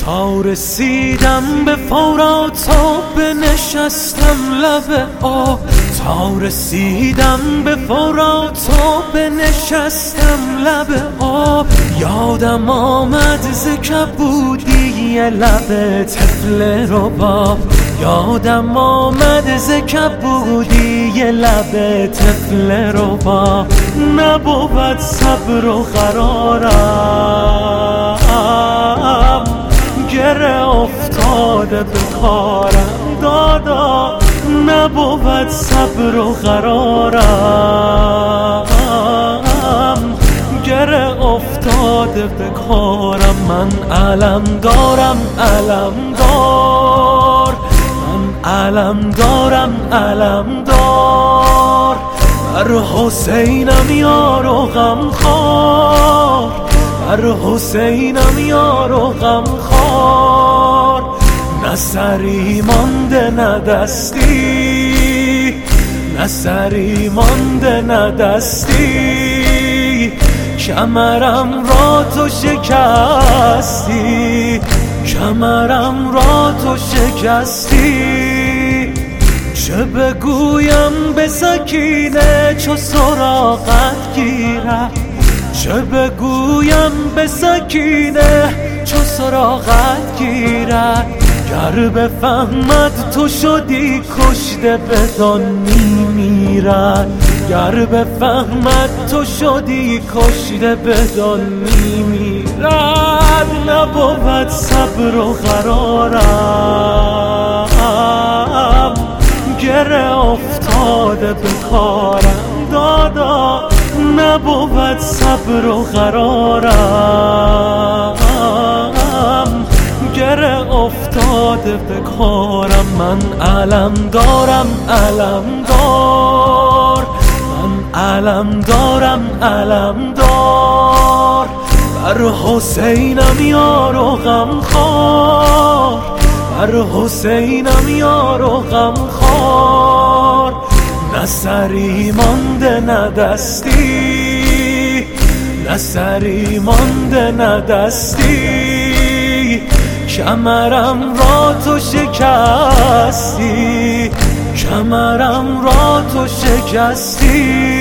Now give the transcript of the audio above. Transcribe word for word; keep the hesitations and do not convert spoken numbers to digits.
تا رسیدم به فرات و بنشستم لب آب، تا رسیدم به فرات و بنشستم لب آب. یادم آمد ز کبودی لب طفل رباب، یادم آمد ز کبودی لب طفل رباب. نبود صبر و قرارم، گره افتاده به کارم دادا. نبود صبر و قرارم، گره افتاده به کارم. من علم دارم علم دار، من علم دارم علم دار. بر حسینم یار و غم خوار، بر حسینم یار و غم خوار. نه سری مانده نه دستی، نه سری مانده نه دستی. کمرم را تو شکستی، کمرم را تو شکستی. چه بگویم به سکینه چو سراغت گیرد، چه بگویم به سکینه چو سراغت گیرد. گر بفهمد تو شدی کشته بدان میمیرد، گر بفهمد تو شدی کشته بدان میمیرد. نبود صبر و قرارم، گره افتاده به کارم دادا. نبود صبر و قرارم، گره افتاده به کارم. من علم دارم علم دار، من علم دارم علم دار. بر حسینم یار و غم خوار، بر حسینم یار و غم خوار. نه سری مانده نه دستی، نه سری مانده نه دستی. کمرم را تو شکستی، کمرم را تو شکستی.